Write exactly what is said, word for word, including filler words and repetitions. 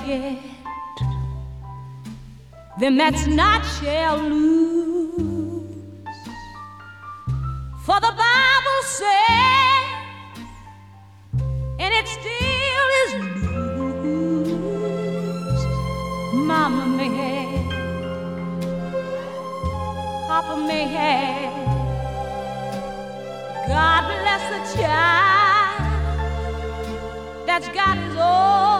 forget, them that's not shall lose. For the Bible says, and it still is news, Mama may have, Papa may have, God bless the child that's got his own